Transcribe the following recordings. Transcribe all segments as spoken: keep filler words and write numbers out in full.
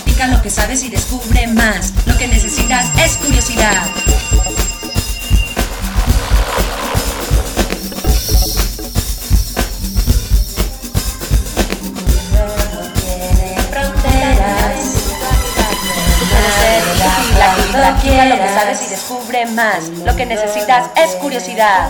Practica lo que sabes y descubre más. Lo que necesitas es curiosidad. Practica lo que sabes y descubre más. Lo que necesitas es curiosidad.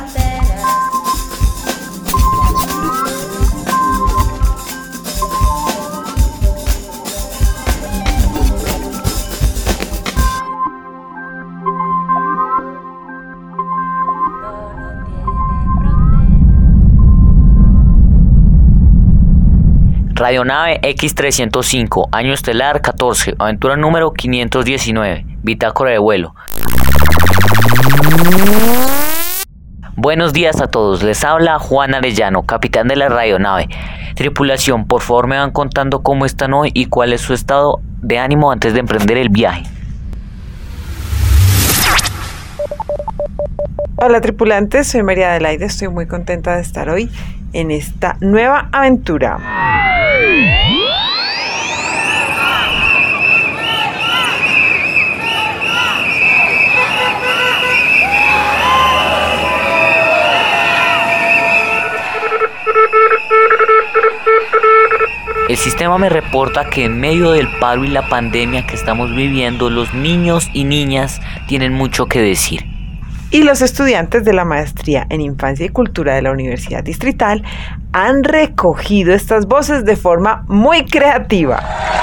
Radionave X trescientos cinco, año estelar catorce, aventura número quinientos diecinueve, bitácora de vuelo. Buenos días a todos, les habla Juan Arellano, capitán de la radionave. Tripulación, por favor me van contando cómo están hoy y cuál es su estado de ánimo antes de emprender el viaje. Hola tripulantes, soy María Adelaide, estoy muy contenta de estar hoy en esta nueva aventura. El sistema me reporta que en medio del paro y la pandemia que estamos viviendo, los niños y niñas tienen mucho que decir. Y los estudiantes de la Maestría en Infancia y Cultura de la Universidad Distrital han recogido estas voces de forma muy creativa.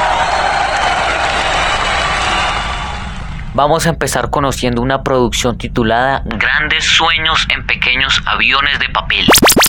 Vamos a empezar conociendo una producción titulada Grandes sueños en pequeños aviones de papel.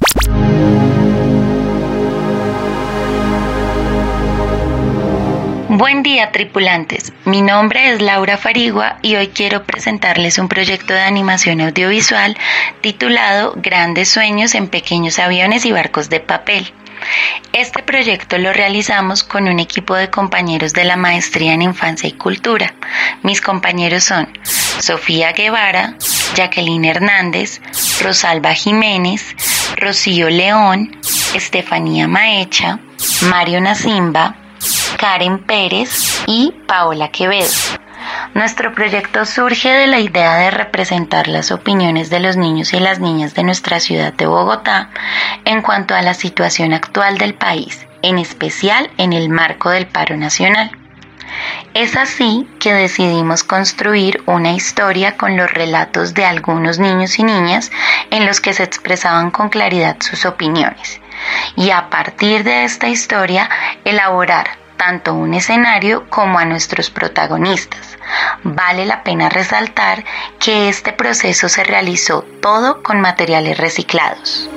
Buen día, tripulantes. Mi nombre es Laura Farigua y hoy quiero presentarles un proyecto de animación audiovisual titulado Grandes sueños en pequeños aviones y barcos de papel. Este proyecto lo realizamos con un equipo de compañeros de la Maestría en Infancia y Cultura. Mis compañeros son Sofía Guevara, Jacqueline Hernández, Rosalba Jiménez, Rocío León, Estefanía Maecha, Mario Nacimba, Karen Pérez y Paola Quevedo. Nuestro proyecto surge de la idea de representar las opiniones de los niños y las niñas de nuestra ciudad de Bogotá en cuanto a la situación actual del país, en especial en el marco del paro nacional. Es así que decidimos construir una historia con los relatos de algunos niños y niñas en los que se expresaban con claridad sus opiniones, y a partir de esta historia elaborar tanto un escenario como a nuestros protagonistas. Vale la pena resaltar que este proceso se realizó todo con materiales reciclados.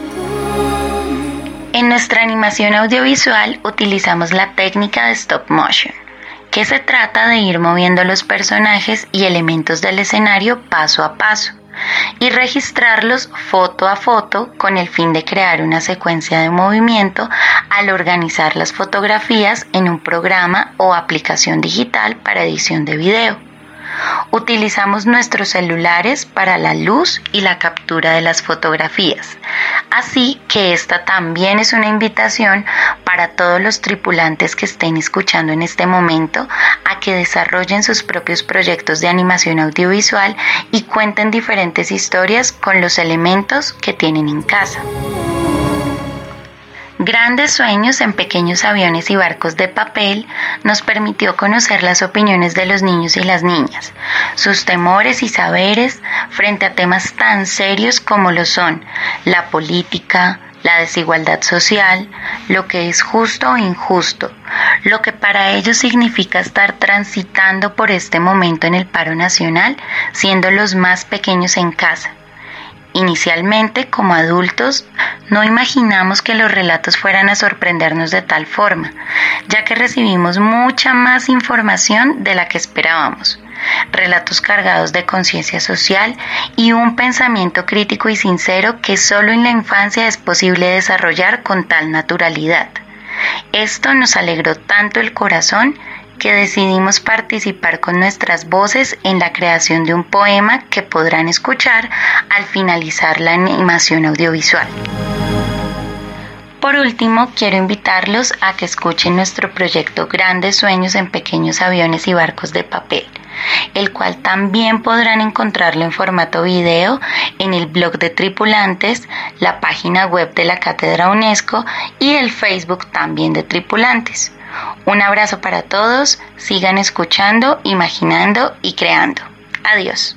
En nuestra animación audiovisual utilizamos la técnica de stop motion, que se trata de ir moviendo los personajes y elementos del escenario paso a paso y registrarlos foto a foto con el fin de crear una secuencia de movimiento al organizar las fotografías en un programa o aplicación digital para edición de video. Utilizamos nuestros celulares para la luz y la captura de las fotografías, así que esta también es una invitación para todos los tripulantes que estén escuchando en este momento a que desarrollen sus propios proyectos de animación audiovisual y cuenten diferentes historias con los elementos que tienen en casa. Grandes sueños en pequeños aviones y barcos de papel nos permitió conocer las opiniones de los niños y las niñas, sus temores y saberes frente a temas tan serios como lo son la política, la desigualdad social, lo que es justo o injusto, lo que para ellos significa estar transitando por este momento en el paro nacional, siendo los más pequeños en casa. Inicialmente, como adultos, no imaginamos que los relatos fueran a sorprendernos de tal forma, ya que recibimos mucha más información de la que esperábamos. Relatos cargados de conciencia social y un pensamiento crítico y sincero que solo en la infancia es posible desarrollar con tal naturalidad. Esto nos alegró tanto el corazón que decidimos participar con nuestras voces en la creación de un poema que podrán escuchar al finalizar la animación audiovisual. Por último, quiero invitarlos a que escuchen nuestro proyecto Grandes Sueños en Pequeños Aviones y Barcos de Papel, el cual también podrán encontrarlo en formato video en el blog de Tripulantes, la página web de la Cátedra UNESCO y el Facebook también de Tripulantes. Un abrazo para todos, sigan escuchando, imaginando y creando. Adiós.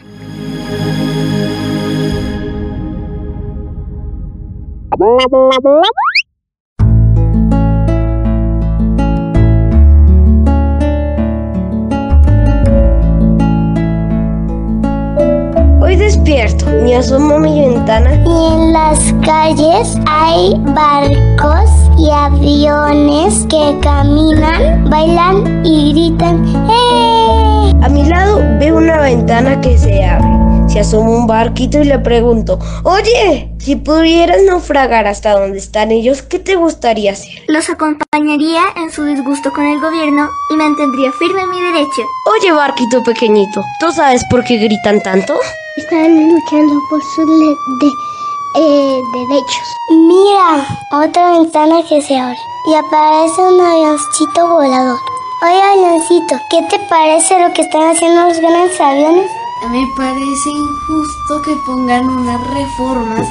Hoy despierto, me asomo a mi ventana y en las calles hay barcos y aviones que caminan, bailan y gritan ¡eh! A mi lado veo una ventana que se abre. Se asoma un barquito y le pregunto: oye, si pudieras naufragar hasta donde están ellos, ¿qué te gustaría hacer? Los acompañaría en su disgusto con el gobierno y mantendría firme mi derecho. Oye, barquito pequeñito, ¿tú sabes por qué gritan tanto? Están luchando por sus le- de, eh, derechos. Mira, otra ventana que se abre y aparece un avioncito volador. Oye, avioncito, ¿qué te parece lo que están haciendo los grandes aviones? Me parece injusto que pongan unas reformas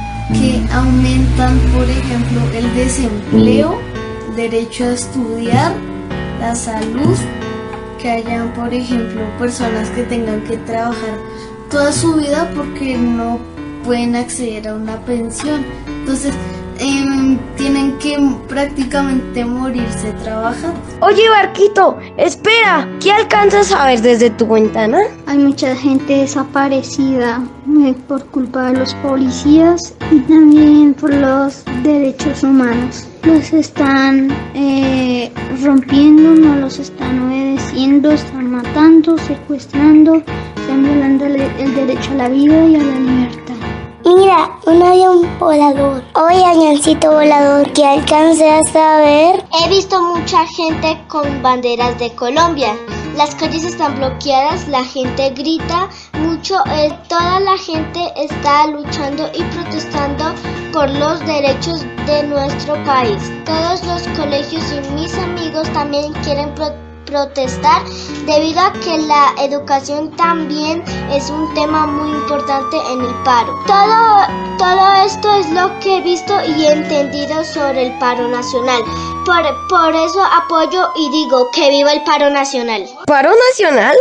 que aumentan, por ejemplo, el desempleo, derecho a estudiar, la salud, que hayan, por ejemplo, personas que tengan que trabajar toda su vida porque no pueden acceder a una pensión. Entonces, eh, tienen que prácticamente morirse trabajando. Oye, barquito, espera, ¿qué alcanzas a ver desde tu ventana? Hay mucha gente desaparecida eh, por culpa de los policías y también por los derechos humanos. Los están eh, rompiendo, no los están obedeciendo, están matando, secuestrando, están violando el, el derecho a la vida y a la libertad. Mira, un avión volador. Oye, avioncito volador, ¿qué alcanzas a ver? He visto mucha gente con banderas de Colombia. Las calles están bloqueadas, la gente grita mucho, eh, toda la gente está luchando y protestando por los derechos de nuestro país. Todos los colegios y mis amigos también quieren protestar. protestar debido a que la educación también es un tema muy importante en el paro. Todo, todo esto es lo que he visto y he entendido sobre el paro nacional. Por, por eso apoyo y digo que viva el paro nacional. ¿Paro nacional?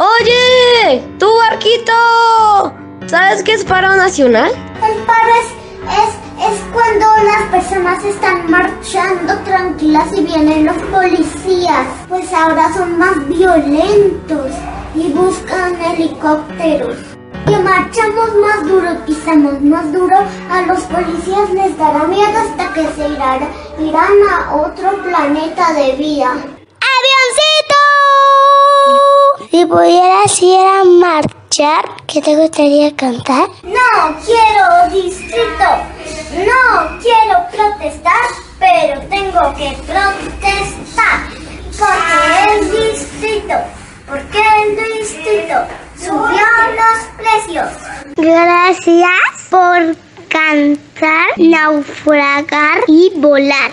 ¡Oye! ¡Tú, barquito! ¿Sabes qué es paro nacional? El paro es, es, es cuando las personas están marchando tranquilas y vienen los policías. Pues ahora son más violentos y buscan helicópteros. Y marchamos más duro, pisamos más duro, a los policías les dará miedo hasta que se irán, irán a otro planeta de vida. ¡Avioncito! Si pudieras ir a marchar, ¿qué te gustaría cantar? No quiero distrito, no quiero protestar, pero tengo que protestar. Porque el distrito, porque el distrito subió los precios. Gracias por cantar, naufragar y volar.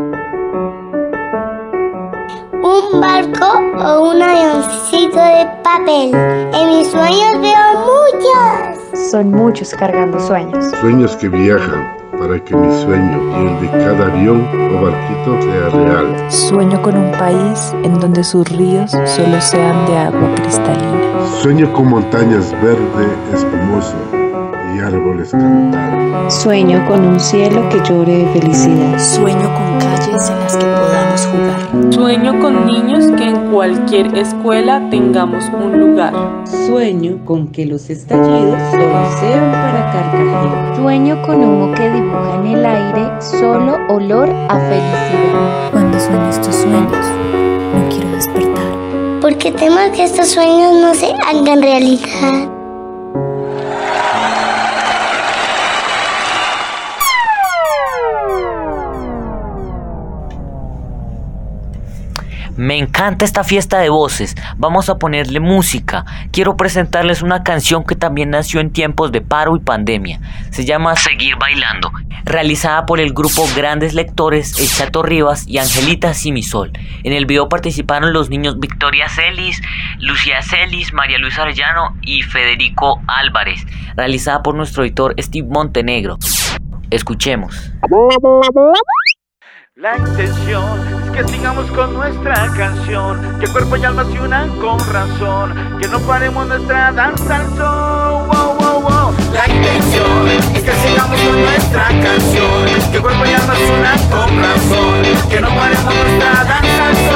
Un barco o un avioncito de papel. En mis sueños veo muchos. Son muchos cargando sueños. Sueños que viajan para que mi sueño y el de cada avión o barquito sea real. Sueño con un país en donde sus ríos solo sean de agua cristalina. Sueño con montañas verde espumoso y árboles cantar. Sueño con un cielo que llore de felicidad. Sueño con calles en las que podamos jugar. Sueño con niños que en cualquier escuela tengamos un lugar. Sueño con que los estallidos solo sean para carcajear. Sueño con humo que dibuja en el aire solo olor a felicidad. Cuando sueño estos sueños, no quiero despertar. Porque temo que estos sueños no se hagan realidad. Me encanta esta fiesta de voces. Vamos a ponerle música. Quiero presentarles una canción que también nació en tiempos de paro y pandemia. Se llama Seguir Bailando, realizada por el grupo Grandes Lectores, El Chato Rivas y Angelita Simisol. En el video participaron los niños Victoria Celis, Lucía Celis, María Luisa Arellano y Federico Álvarez, realizada por nuestro editor Steve Montenegro. Escuchemos. La intención es que sigamos con nuestra canción, que cuerpo y alma se unan con razón, que no paremos nuestra danza al sol. Wow, wow, wow. La intención es que sigamos con nuestra canción, que cuerpo y alma se unan con razón, que no paremos nuestra danza al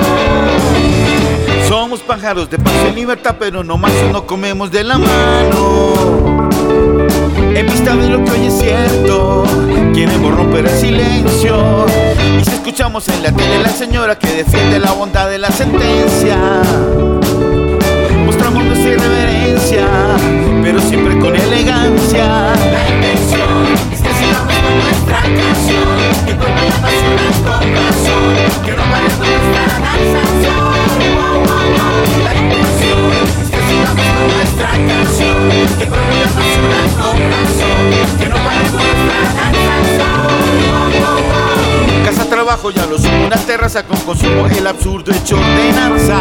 sol. Somos pájaros de paz y libertad, pero no más no comemos de la mano. En vista de lo que hoy es cierto, queremos romper el silencio. Y si escuchamos en la tele la señora que defiende la bondad de la sentencia, mostramos nuestra irreverencia, pero siempre con elegancia. La intención es que sigamos con nuestra canción, que con la pasión con razón, que no paremos nuestra danza. La intención es que sigamos con nuestra canción, que con la pasión con razón, que no paremos nuestra danza. Casa, trabajo, ya lo sumo, una terraza con consumo, el absurdo hecho ordenanza.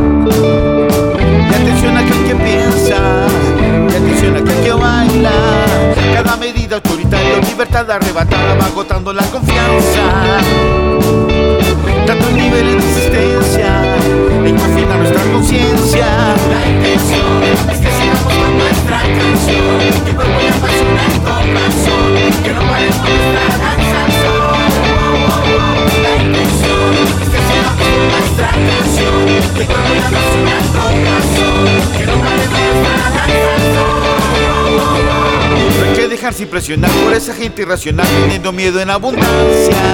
Y atención a aquel que piensa, y atención a aquel que baila. Cada medida autoritaria o libertad arrebatada va agotando la confianza. Tantos niveles de existencia en confinar nuestra conciencia. La intención es que sigamos con nuestra canción, que cuerpo y alma se unan con razón, que no paremos nuestra danza al sol. La intención es que sigamos con nuestra canción, que cuerpo y alma se unan con razón, que no paremos nuestra danza al sol. No hay que dejarse impresionar por esa gente irracional teniendo miedo en abundancia.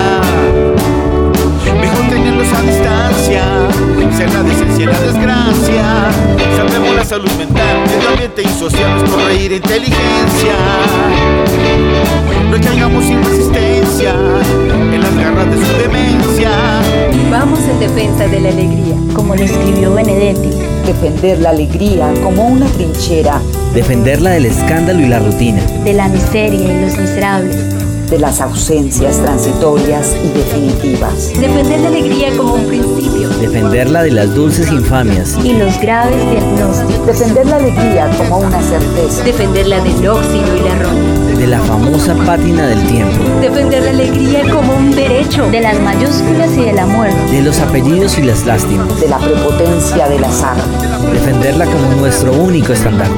Mejor tenerlos a distancia, ser la decencia y la desgracia. Salvemos la salud mental, medio ambiente y social, nuestro reír e inteligencia. No caigamos sin resistencia en las garras de su demencia. Vamos en defensa de la alegría, como lo escribió Benedetti. Defender la alegría como una trinchera. Defenderla del escándalo y la rutina. De la miseria y los miserables. De las ausencias transitorias y definitivas. Defender la alegría como un principio. Defenderla de las dulces infamias y los graves diagnósticos. Defender la alegría como una certeza. Defenderla del óxido y la roña. De la famosa pátina del tiempo. Defender la alegría como un derecho. De las mayúsculas y de la muerte. De los apellidos y las lástimas. De la prepotencia del azar. Defenderla como nuestro único estandarte.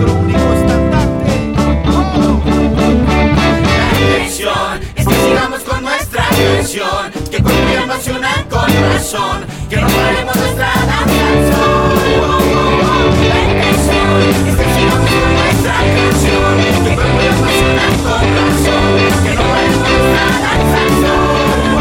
Es que sigamos con nuestra canción, que con mi alma se unan con razón, que no paremos nuestra danza al sol. La intención es que sigamos con nuestra canción, que con mi alma se unan con razón, que no paremos nuestra danza al sol.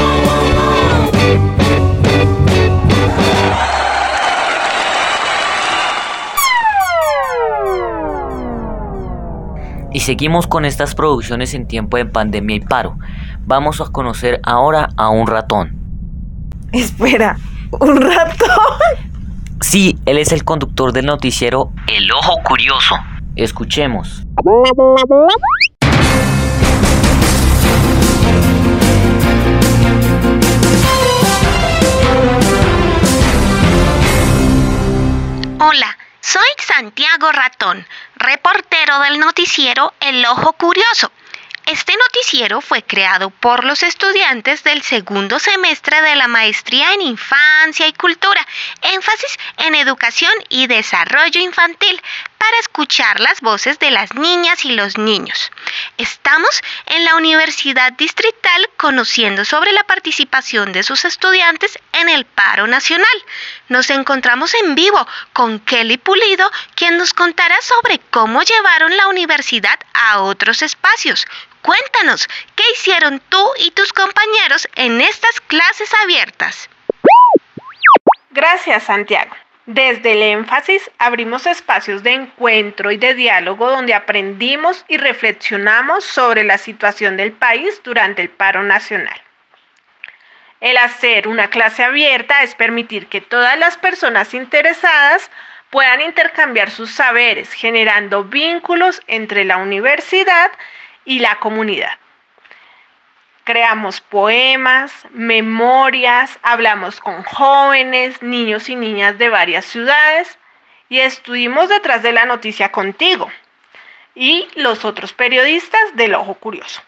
Y seguimos con estas producciones en tiempo de pandemia y paro. Vamos a conocer ahora a un ratón. Espera, ¿un ratón? Sí, él es el conductor del noticiero El Ojo Curioso. Escuchemos. Hola, soy Santiago Ratón, reportero del noticiero El Ojo Curioso. Este noticiero fue creado por los estudiantes del segundo semestre de la Maestría en Infancia y Cultura, énfasis en educación y desarrollo infantil, para escuchar las voces de las niñas y los niños. Estamos en la Universidad Distrital conociendo sobre la participación de sus estudiantes en el paro nacional. Nos encontramos en vivo con Kelly Pulido, quien nos contará sobre cómo llevaron la universidad a otros espacios. Cuéntanos, ¿qué hicieron tú y tus compañeros en estas clases abiertas? Gracias, Santiago. Desde el énfasis abrimos espacios de encuentro y de diálogo donde aprendimos y reflexionamos sobre la situación del país durante el paro nacional. El hacer una clase abierta es permitir que todas las personas interesadas puedan intercambiar sus saberes, generando vínculos entre la universidad y la comunidad. Creamos poemas, memorias, hablamos con jóvenes, niños y niñas de varias ciudades y estuvimos detrás de la noticia contigo y los otros periodistas del Ojo Curioso.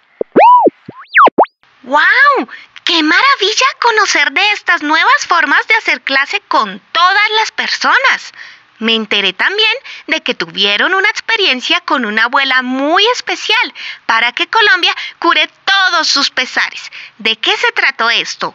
¡Wow! ¡Qué maravilla conocer de estas nuevas formas de hacer clase con todas las personas! Me enteré también de que tuvieron una experiencia con una abuela muy especial para que Colombia cure todos sus pesares. ¿De qué se trató esto?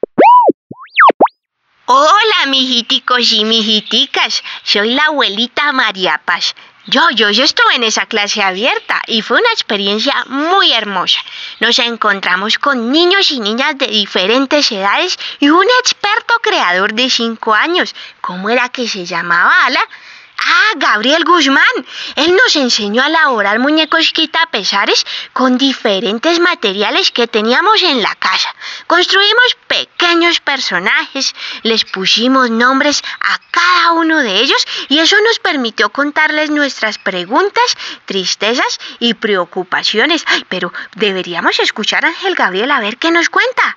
Hola, mijiticos y mijiticas. Soy la abuelita María Paz. Yo, yo, yo estuve en esa clase abierta y fue una experiencia muy hermosa. Nos encontramos con niños y niñas de diferentes edades y un experto creador de cinco años. ¿Cómo era que se llamaba, Ala? Ah, Gabriel Guzmán. Él nos enseñó a elaborar muñecos quitapesares con diferentes materiales que teníamos en la casa. Construimos pequeños personajes, les pusimos nombres a cada uno de ellos y eso nos permitió contarles nuestras preguntas, tristezas y preocupaciones. Ay, pero deberíamos escuchar a Ángel Gabriel a ver qué nos cuenta.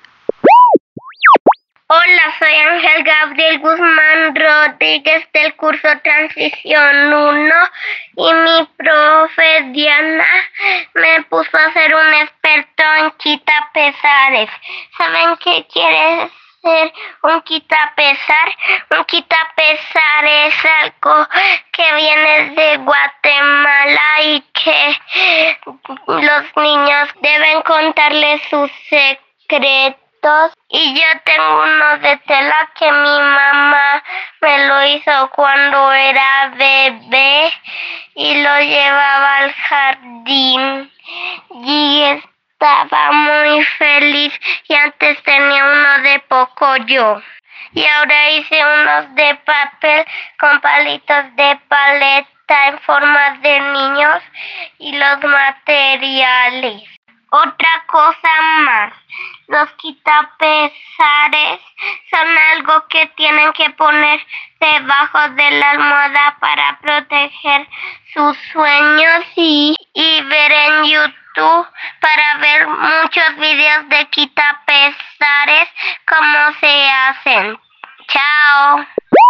Hola, soy Ángel Gabriel Guzmán Rodríguez del curso Transición uno y mi profe Diana me puso a ser un experto en quitapesares. ¿Saben qué quiere ser un quitapesar? Un quitapesar es algo que viene de Guatemala y que los niños deben contarle sus secretos. Y yo tengo uno de tela que mi mamá me lo hizo cuando era bebé y lo llevaba al jardín y estaba muy feliz y antes tenía uno de pocoyo y ahora hice unos de papel con palitos de paleta en forma de niños y los materiales. Otra cosa más, los quitapesares son algo que tienen que poner debajo de la almohada para proteger sus sueños y, y ver en YouTube para ver muchos videos de quitapesares, cómo se hacen. Chao.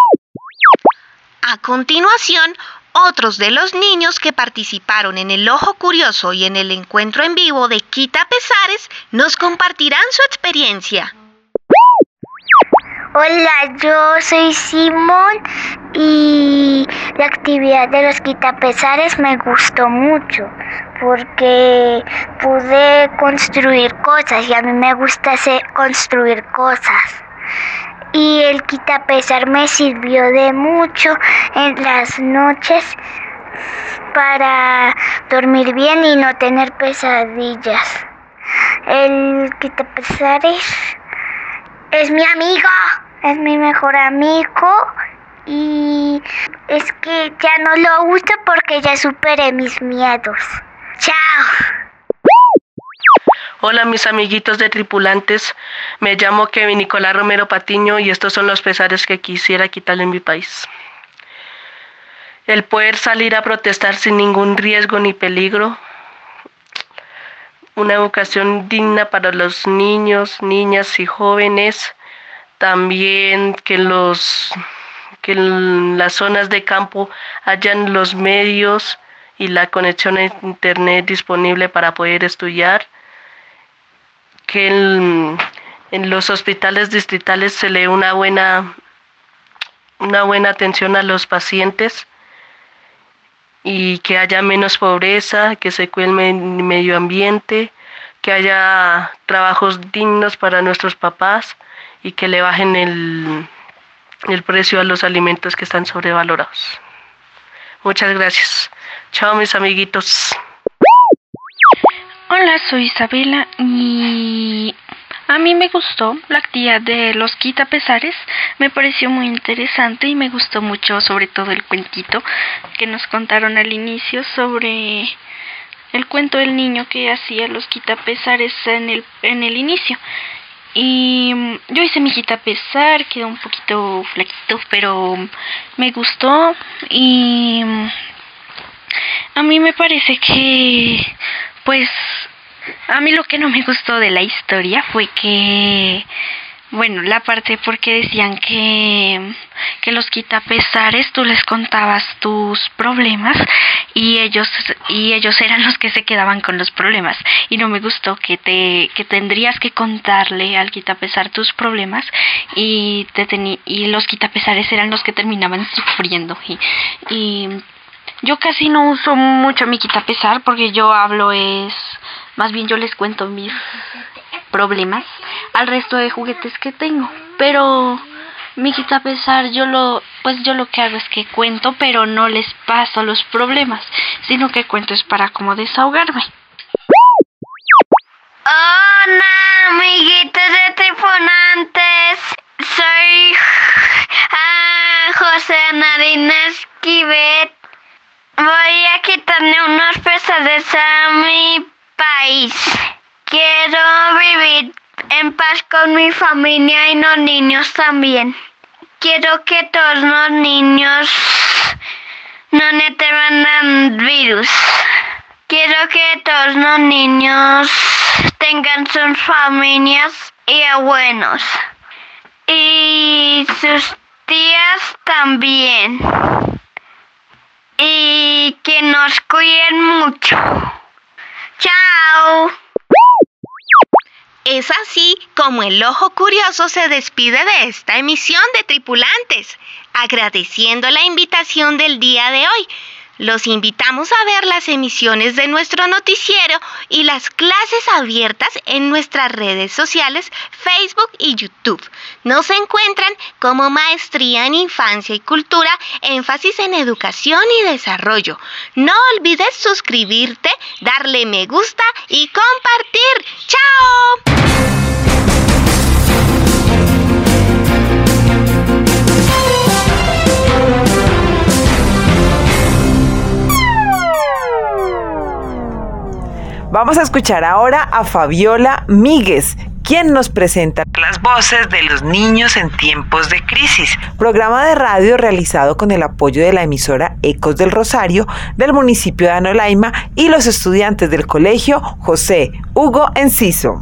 A continuación, otros de los niños que participaron en el Ojo Curioso y en el encuentro en vivo de Quitapesares nos compartirán su experiencia. Hola, yo soy Simón y la actividad de los quitapesares me gustó mucho porque pude construir cosas y a mí me gusta hacer, construir cosas. Y el quitapesar me sirvió de mucho en las noches para dormir bien y no tener pesadillas. El quitapesar es, es mi amigo, es mi mejor amigo y es que ya no lo uso porque ya superé mis miedos. ¡Chao! Hola mis amiguitos de tripulantes, me llamo Kevin Nicolás Romero Patiño y estos son los pesares que quisiera quitarle en mi país. El poder salir a protestar sin ningún riesgo ni peligro, una educación digna para los niños, niñas y jóvenes, también que, los, que en las zonas de campo hayan los medios y la conexión a internet disponible para poder estudiar, que en, en los hospitales distritales se le dé una buena, una buena atención a los pacientes y que haya menos pobreza, que se cuide el medio ambiente, que haya trabajos dignos para nuestros papás y que le bajen el, el precio a los alimentos que están sobrevalorados. Muchas gracias. Chao mis amiguitos. Hola, soy Isabela y a mí me gustó la actividad de los quitapesares, me pareció muy interesante y me gustó mucho sobre todo el cuentito que nos contaron al inicio sobre el cuento del niño que hacía los quitapesares en el, en el inicio. Y yo hice mi quita pesar, quedó un poquito flaquito, pero me gustó. Y a mí me parece que, pues, a mí lo que no me gustó de la historia fue que, bueno, la parte porque decían que, que los quitapesares tú les contabas tus problemas y ellos y ellos eran los que se quedaban con los problemas, y no me gustó que te que tendrías que contarle al quitapesar tus problemas y te teni, y los quitapesares eran los que terminaban sufriendo. Y, y yo casi no uso mucho mi quitapesar porque yo hablo es más bien yo les cuento mis problemas al resto de juguetes que tengo, pero mi quitapesar yo lo pues yo lo que hago es que cuento, pero no les paso los problemas, sino que cuento es para como desahogarme. Hola, amiguitos de Tripulantes, soy ah, José Narina Esquivet. Voy a quitarle unos pesares a mi país. Quiero vivir en paz con mi familia y los niños también. Quiero que todos los niños no le teman al virus. Quiero que todos los niños tengan sus familias y abuelos. Y sus tías también. Y que nos cuiden mucho. ¡Chao! Es así como el Ojo Curioso se despide de esta emisión de Tripulantes, agradeciendo la invitación del día de hoy. Los invitamos a ver las emisiones de nuestro noticiero y las clases abiertas en nuestras redes sociales, Facebook y YouTube. Nos encuentran como Maestría en Infancia y Cultura, énfasis en educación y desarrollo. No olvides suscribirte, darle me gusta y compartir. ¡Chao! Vamos a escuchar ahora a Fabiola Míguez, quien nos presenta Las voces de los niños en tiempos de crisis, programa de radio realizado con el apoyo de la emisora Ecos del Rosario del municipio de Anolaima y los estudiantes del colegio José Hugo Enciso.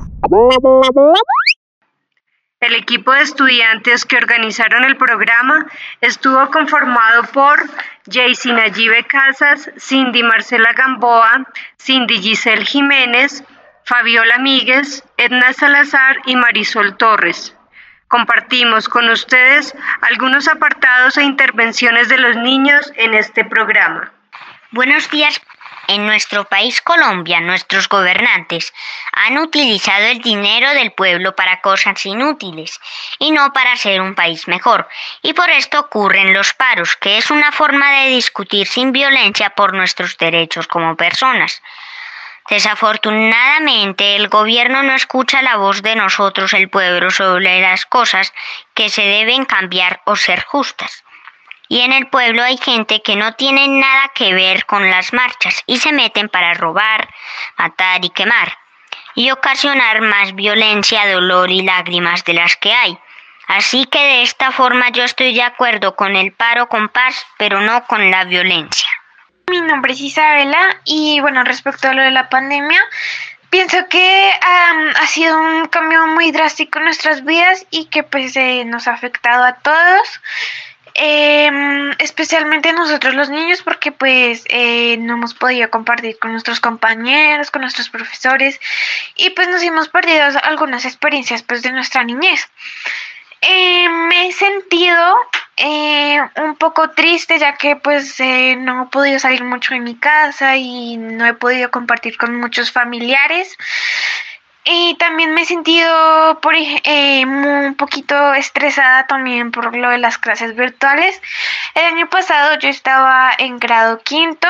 El equipo de estudiantes que organizaron el programa estuvo conformado por Jaycy Nayibe Casas, Cindy Marcela Gamboa, Cindy Giselle Jiménez, Fabiola Míguez, Edna Salazar y Marisol Torres. Compartimos con ustedes algunos apartados e intervenciones de los niños en este programa. Buenos días. En nuestro país Colombia, nuestros gobernantes han utilizado el dinero del pueblo para cosas inútiles y no para ser un país mejor. Y por esto ocurren los paros, que es una forma de discutir sin violencia por nuestros derechos como personas. Desafortunadamente, el gobierno no escucha la voz de nosotros, el pueblo, sobre las cosas que se deben cambiar o ser justas. Y en el pueblo hay gente que no tiene nada que ver con las marchas y se meten para robar, matar y quemar, y ocasionar más violencia, dolor y lágrimas de las que hay. Así que de esta forma yo estoy de acuerdo con el paro con paz, pero no con la violencia. Mi nombre es Isabela y bueno, respecto a lo de la pandemia, pienso que um, ha sido un cambio muy drástico en nuestras vidas y que pues eh, nos ha afectado a todos. Eh, especialmente nosotros los niños, porque pues eh, no hemos podido compartir con nuestros compañeros, con nuestros profesores, y pues nos hemos perdido algunas experiencias pues de nuestra niñez. Eh, me he sentido eh, un poco triste, ya que pues eh, no he podido salir mucho de mi casa y no he podido compartir con muchos familiares. Y también me he sentido por, eh, un poquito estresada también por lo de las clases virtuales. El año pasado yo estaba en grado quinto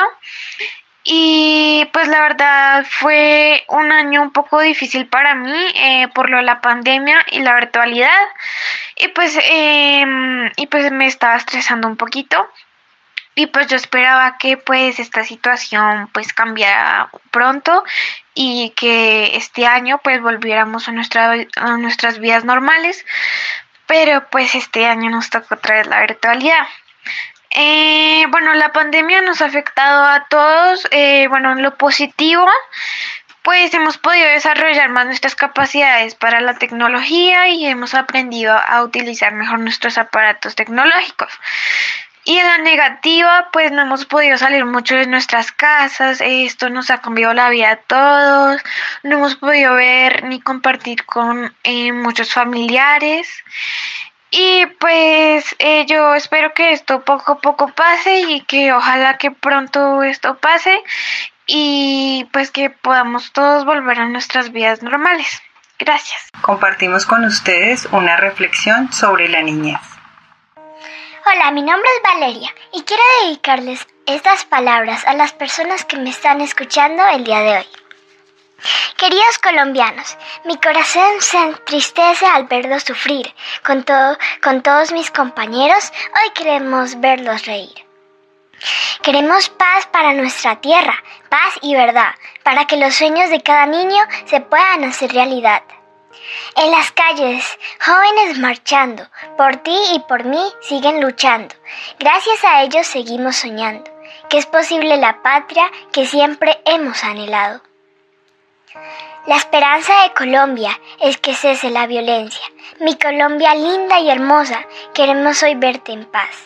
y pues la verdad fue un año un poco difícil para mí eh, por lo de la pandemia y la virtualidad. Y pues, eh, y pues me estaba estresando un poquito. y pues yo esperaba que pues esta situación pues cambiara pronto y que este año pues volviéramos a, nuestra, a nuestras vidas normales, pero pues este año nos tocó traer la virtualidad. Eh, bueno, la pandemia nos ha afectado a todos. Eh, bueno, en lo positivo, pues hemos podido desarrollar más nuestras capacidades para la tecnología y hemos aprendido a utilizar mejor nuestros aparatos tecnológicos. Y en la negativa, pues no hemos podido salir mucho de nuestras casas. Esto nos ha cambiado la vida a todos. No hemos podido ver ni compartir con eh, muchos familiares. Y pues eh, yo espero que esto poco a poco pase y que ojalá que pronto esto pase y pues que podamos todos volver a nuestras vidas normales. Gracias. Compartimos con ustedes una reflexión sobre la niñez. Hola, mi nombre es Valeria y quiero dedicarles estas palabras a las personas que me están escuchando el día de hoy. Queridos colombianos, mi corazón se entristece al verlos sufrir. Con, todo, con todos mis compañeros, hoy queremos verlos reír. Queremos paz para nuestra tierra, paz y verdad, para que los sueños de cada niño se puedan hacer realidad. En las calles, jóvenes marchando, por ti y por mí siguen luchando. Gracias a ellos seguimos soñando, que es posible la patria que siempre hemos anhelado. La esperanza de Colombia es que cese la violencia. Mi Colombia linda y hermosa, queremos hoy verte en paz.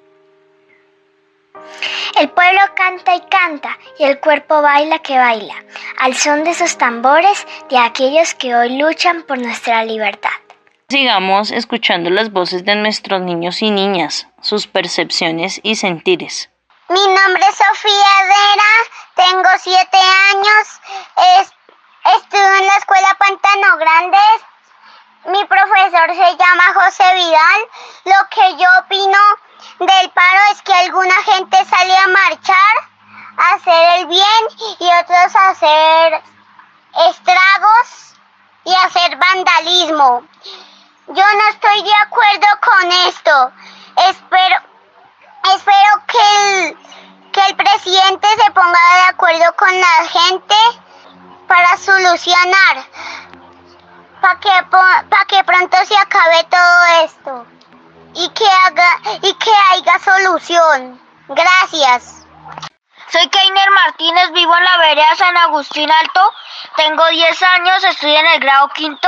El pueblo canta y canta y el cuerpo baila que baila, al son de esos tambores de aquellos que hoy luchan por nuestra libertad. Sigamos escuchando las voces de nuestros niños y niñas, sus percepciones y sentires. Mi nombre es Sofía Vera, tengo siete años, es estudio en la escuela Pantano Grande. Mi profesor se llama José Vidal. Lo que yo opino del paro es que alguna gente sale a marchar, a hacer el bien y otros a hacer estragos y a hacer vandalismo. Yo no estoy de acuerdo con esto. Espero, espero que el, que el presidente se ponga de acuerdo con la gente para solucionar, para que, pa que pronto se acabe todo esto y que haga y que haya solución. Gracias. Soy Keiner Martínez, vivo en la vereda San Agustín Alto, tengo diez años, estudio en el grado quinto,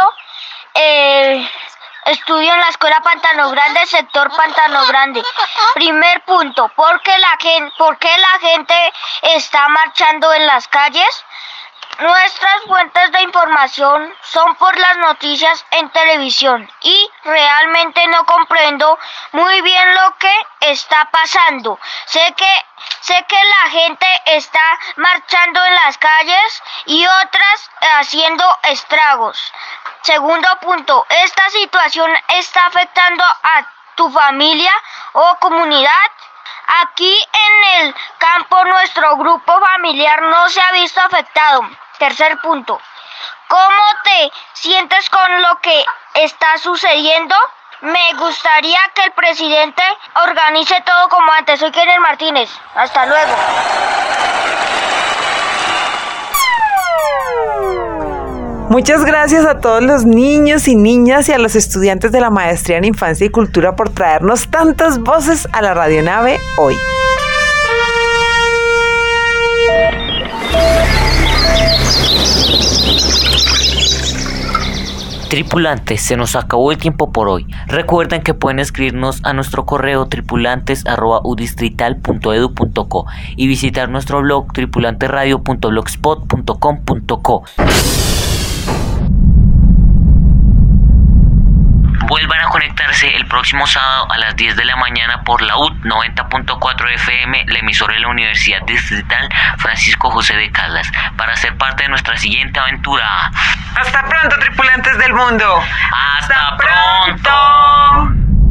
eh, estudio en la escuela Pantano Grande, sector Pantano Grande. Primer punto, ¿por qué la gente, por qué la gente está marchando en las calles? Nuestras fuentes de información son por las noticias en televisión y realmente no comprendo muy bien lo que está pasando. Sé que sé que la gente está marchando en las calles y otras haciendo estragos. Segundo punto, esta situación está afectando a tu familia o comunidad. Aquí en el campo nuestro grupo familiar no se ha visto afectado. Tercer punto, ¿cómo te sientes con lo que está sucediendo? Me gustaría que el presidente organice todo como antes. Soy Keiner Martínez. Hasta luego. Muchas gracias a todos los niños y niñas y a los estudiantes de la Maestría en Infancia y Cultura por traernos tantas voces a la radionave hoy. Tripulantes, se nos acabó el tiempo por hoy. Recuerden que pueden escribirnos a nuestro correo tripulantes arroba udistrital punto edu punto co y visitar nuestro blog tripulantesradio punto blogspot punto com punto co. Vuelvan a conectarse el próximo sábado a las diez de la mañana por la U T noventa punto cuatro F M, la emisora de la Universidad Distrital Francisco José de Caldas, para ser parte de nuestra siguiente aventura. ¡Hasta pronto, tripulantes del mundo! ¡Hasta, ¡Hasta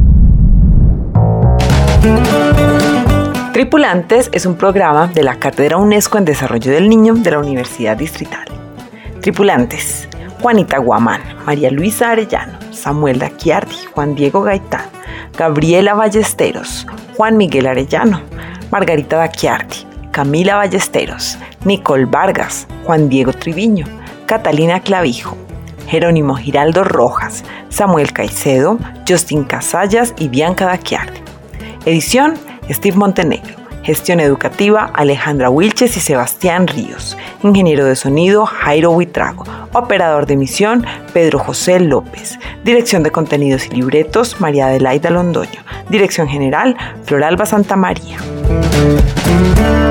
pronto! Tripulantes es un programa de la Cátedra UNESCO en Desarrollo del Niño de la Universidad Distrital. Tripulantes: Juanita Guamán, María Luisa Arellano, Samuel Daquiardi, Juan Diego Gaitán, Gabriela Ballesteros, Juan Miguel Arellano, Margarita Daquiardi, Camila Ballesteros, Nicole Vargas, Juan Diego Triviño, Catalina Clavijo, Jerónimo Giraldo Rojas, Samuel Caicedo, Justin Casallas y Bianca Daquiardi. Edición, Steve Montenegro. Gestión educativa, Alejandra Wilches y Sebastián Ríos. Ingeniero de sonido, Jairo Buitrago. Operador de emisión, Pedro José López. Dirección de contenidos y libretos, María Adelaida Londoño. Dirección general, Floralba Santamaría.